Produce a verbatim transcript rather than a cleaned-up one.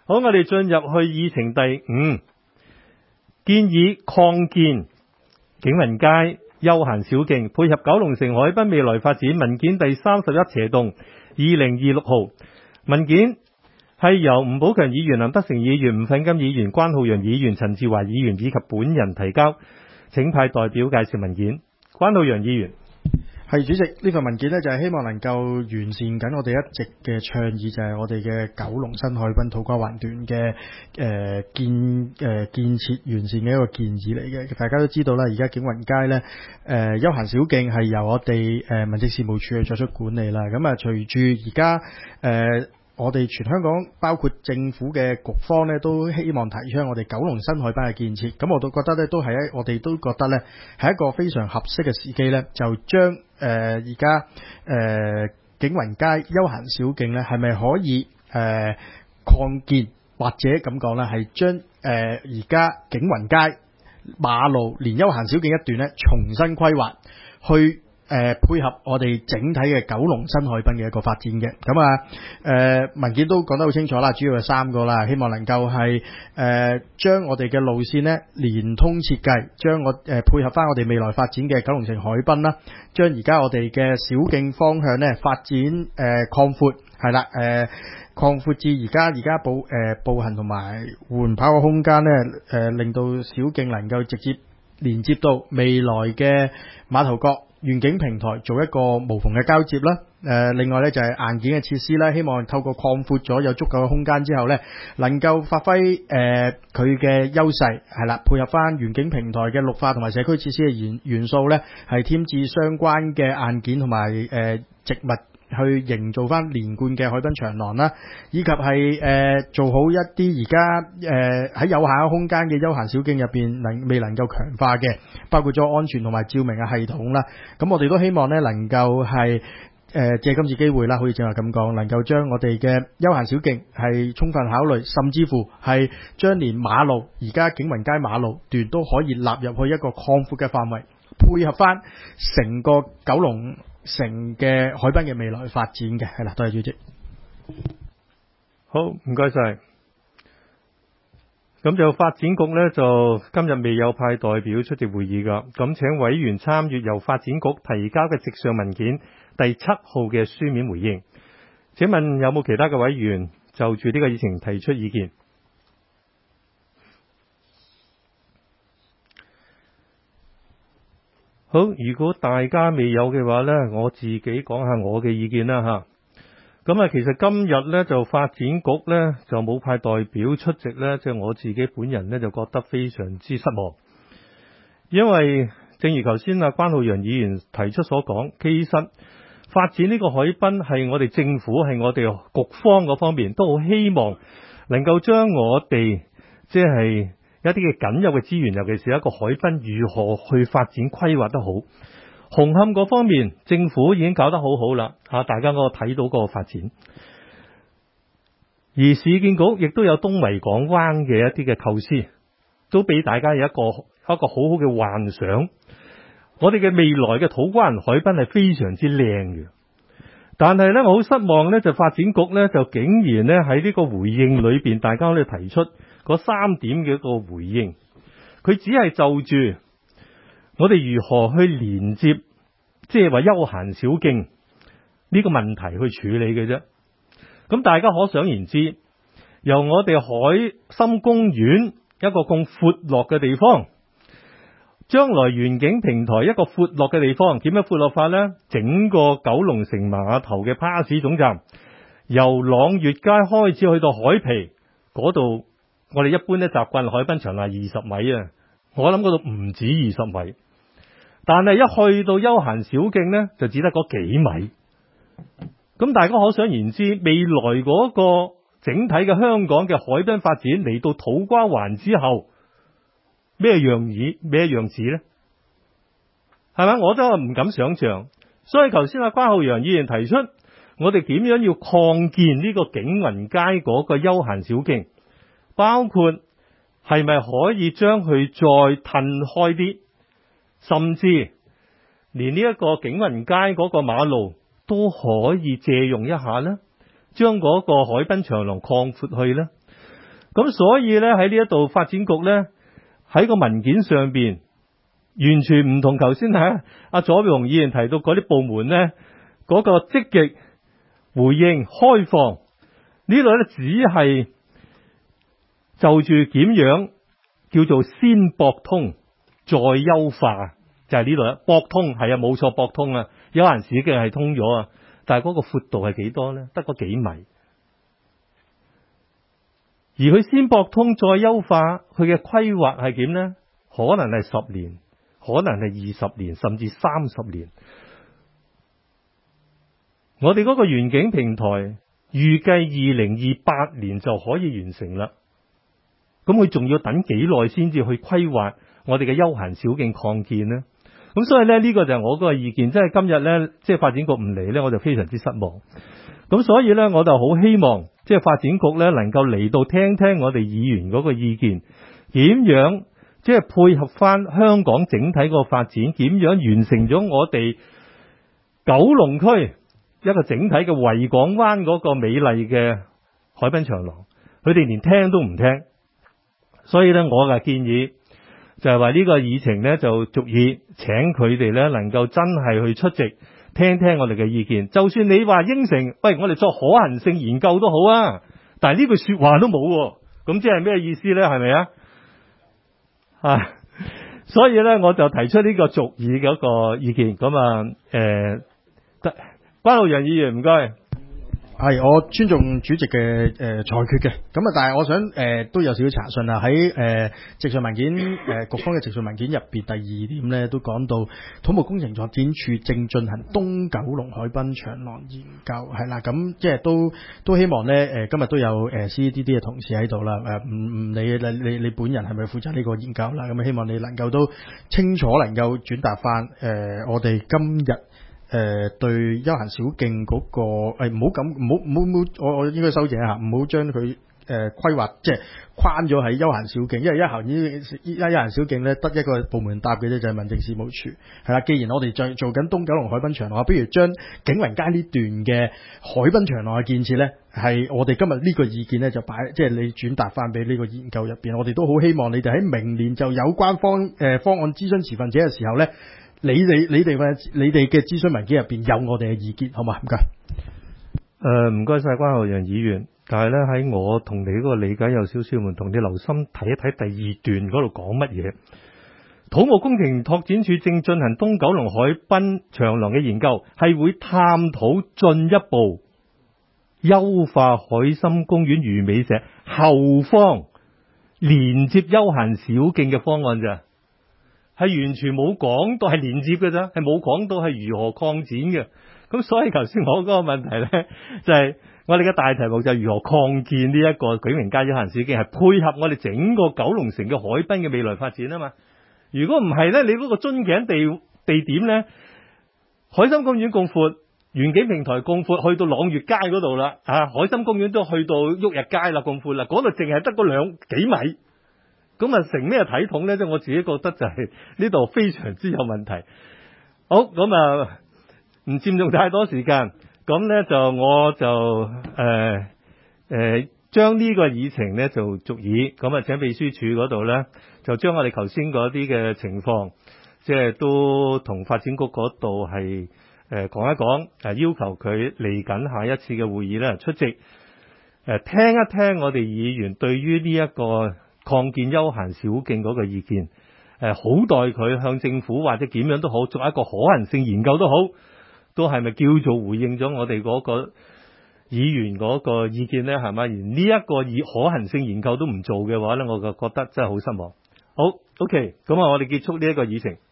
好，我哋進入去議程第五，建議擴建景雲街休閒小徑，配合九龍城海濱未來發展。文件第三十一斜動二零二六號，文件係由吳寶強議員、林德成議員、吳奮金議員、關浩洋議員、陳志華議員以及本人提交，請派代表介紹文件。關浩洋議員。 係主席，呢份文件呢就係希望能夠完善緊我哋一直嘅倡議，就係我哋嘅九龍新海濱土瓜灣段嘅誒建誒建設完善嘅一個建議嚟嘅。大家都知道啦，而家景雲街呢誒休閒小徑係由我哋誒民政事務處去作出管理啦。咁啊，隨住而家誒我哋全香港包括政府嘅局方咧，都希望提倡我哋九龍新海濱嘅建設。咁我都覺得咧，都係一我哋都覺得咧，係一個非常合適嘅時機咧，就將誒而家誒景雲街休閒小徑咧，係咪可以誒、呃、擴建，或者咁講咧，係將誒而家景雲街馬路連休閒小徑一段咧，重新規劃去。誒、呃、配合我哋整體嘅九龍新海濱嘅一個發展嘅。咁啊誒文件都講得好清楚啦，主要係三個啦，希望能夠係誒將我哋嘅路線呢連通設計，將我誒、呃、配合翻我哋未來發展嘅九龍城海濱啦，將而家我哋嘅小徑方向呢發展誒擴闊，係啦誒擴闊至而家而家步誒、呃、步行同埋緩跑嘅空間呢，誒、呃、令到小徑能夠直接連接到未來嘅馬頭角願景平台，做一個無縫嘅交接啦。誒、呃，另外咧就係、是、硬件嘅設施啦，希望透過擴闊咗有足夠嘅空間之後咧，能夠發揮誒佢嘅優勢，係啦，配合翻願景平台嘅綠化同埋社區設施嘅元元素咧，係添置相關嘅硬件同埋誒植物，去營造翻連貫嘅海濱長廊啦，以及係誒、呃、做好一啲而家誒喺有限嘅空間嘅休閒小徑入邊能未能夠強化嘅，包括咗安全同埋照明嘅系統啦。咁我哋都希望咧能夠係誒借今次機會啦，好似正話咁講，能夠將我哋嘅休閒小徑係充分考慮，甚至乎係將連馬路而家景雲街馬路段都可以納入去一個擴闊嘅範圍，配合翻成個九龍城嘅海濱嘅未來發展嘅。係啦，多謝主席。 好，唔該晒。咁就發展局呢，就今日未有派代表出席會議噶，咁請委員參閱由發展局提交嘅直上文件第七號嘅書面回應。請問有冇其他嘅委員就住呢個議程提出意見？好，如果大家未有嘅話呢，我自己講下我嘅意見啦吓。咁啊，其實今日呢，就發展局呢，就冇派代表出席呢，即係我自己本人呢，就覺得非常之失望。因為正如頭先啊關浩洋議員提出所講，其實發展呢個海濱係我哋政府係我哋局方嗰方面都好希望能夠將我哋即係一啲嘅僅有嘅資源，尤其是一個海濱如何去發展規劃得好。紅磡嗰方面政府已經搞得好好啦，吓大家嗰個睇到嗰個發展。而市建局亦都有東維港灣嘅一啲嘅構思，都俾大家有一個一個好好嘅幻想。我哋嘅未來嘅土瓜灣海濱係非常之靚嘅，但係呢，我好失望呢，就發展局呢，就竟然呢喺呢個回應裏邊，大家都提出嗰三點嘅一個回應，佢只係就住我哋如何去連接，即係話休閒小徑呢個問題去處理嘅啫。咁大家可想而知，由我哋海心公園一個咁闊落嘅地方，將來願景平台一個闊落嘅地方，點樣闊落法呢？整個九龍城碼頭嘅巴士總站，由朗月街開始去到海皮嗰度，我哋一般咧習慣海濱長係二十米啊，我諗嗰度唔止二十米，但係一去到休閒小徑呢，就只得嗰幾米。咁大家可想而知，未來嗰個整體嘅香港嘅海濱發展嚟到土瓜灣之後，咩樣子咩樣子呢？係咪？我都唔敢想象。所以頭先阿關浩洋議員提出，我哋點樣要擴建呢個景雲街嗰個休閒小徑，包括係咪可以將佢再褪開啲，甚至連呢一個景雲街嗰個馬路都可以借用一下呢，將嗰個海濱長廊擴闊去呢？ 咁所以咧喺呢一度發展局咧喺個文件上邊完全唔同頭先睇阿左榮議員提到嗰啲部門咧嗰個積極回應開放，呢度咧只係就住點樣叫做先博通再優化，就係呢度啦。博通係啊，冇錯，博通啊，有閒市徑係通咗啊，但係嗰個闊度係幾多咧？得嗰幾米。而佢先博通再優化，佢嘅規劃係點呢？可能係十年，可能係二十年，甚至三十年。我哋嗰個園景平台預計二零二八年就可以完成啦。咁佢仲要等幾耐先至去規劃我哋嘅休閒小徑擴建呢？咁所以咧，呢個就係我嗰個意見，即係今日咧，即係發展局唔嚟咧，我就非常之失望。咁所以咧，我就好希望即係發展局咧能夠嚟到聽聽我哋議員嗰個意見，點樣即係配合翻香港整體個發展，點樣完成咗我哋九龍區一個整體嘅維港灣嗰個美麗嘅海濱長廊，佢哋連聽都唔聽。所以咧，我嘅建議就係話呢個議程咧就逐意請佢哋咧能夠真係去出席，聽聽我哋嘅意見。就算你話應承，喂，我哋作可行性研究都好啊，但係呢句說話都冇，咁即係咩意思咧？係咪啊？啊，所以咧我就提出呢個逐意嗰個意見。咁啊，誒、呃，關浩洋議員唔該。 係，我尊重主席嘅誒、呃、裁決嘅，咁啊，但係我想誒、呃、都有少少查詢啊，喺誒直述文件誒、呃、局方嘅直述文件入邊第二點咧，都講到土木工程拓展署正進行東九龍海濱長廊研究，係啦，咁即係都都希望咧誒、呃、今日都有誒 C D D 嘅同事喺度啦，誒唔唔理你你你本人係咪負責呢個研究啦，咁希望你能夠都清楚能夠轉達翻誒我哋今日。誒、呃，對休閒小徑嗰、那個誒，唔好咁，唔好唔好唔好，我我應該修正一下，唔好將佢誒規劃即係框咗喺休閒小徑，因為休閒呢依家休閒小徑咧得一個部門答嘅啫，就係、是、民政事務處係啦。既然我哋在做緊東九龍海濱長廊，不如將景雲街呢段嘅海濱長廊嘅建設咧，係我哋今日呢個意見咧就擺，即係你轉達翻俾呢個研究入邊，我哋都好希望你哋喺明年就有關方誒、呃、方案諮詢持份者嘅時候咧。你哋你哋嘅你哋嘅諮詢文件入邊有我哋嘅意見，好嘛？唔該。 誒，唔該晒關浩洋議員。但係咧喺我同你嗰個理解有少少唔同，你留心睇一睇第二段嗰度講乜嘢。土木工程拓展署正進行東九龍海濱長廊嘅研究，係會探討進一步優化海心公園魚尾石後方連接休閒小徑嘅方案咋。係完全冇講到係連接嘅咋，係冇講到係如何擴展嘅。咁所以頭先我嗰個問題咧，就係、是、我哋嘅大題目就係如何擴建呢一個景榮街休閒小徑，係配合我哋整個九龍城嘅海濱嘅未來發展啊嘛。如果唔係咧，你嗰個樽頸地地點咧，海心公園咁闊，園景平台咁闊，去到朗月街嗰度啦，啊，海心公園都去到旭日街啦，咁闊啦，嗰度淨係得嗰兩幾米。咁啊，成咩體統咧？即係我自己覺得就係呢度非常之有問題。好，咁啊，唔佔用太多時間，咁咧就我就誒誒將呢個議程咧就逐議，咁啊請秘書處嗰度咧就將我哋頭先嗰啲嘅情況，即係都同發展局嗰度係誒講一講，誒要求佢嚟緊下一次嘅會議咧出席，誒聽一聽我哋議員對於呢一個擴建休閒小徑嗰個意見，誒好待佢向政府或者點樣都好，做一個可行性研究都好，都係咪叫做回應咗我哋嗰個議員嗰個意見呢？係咪？而呢一個以可行性研究都唔做嘅話呢，我就覺得真係好失望。好 ，OK，咁啊，我哋結束呢一個議程。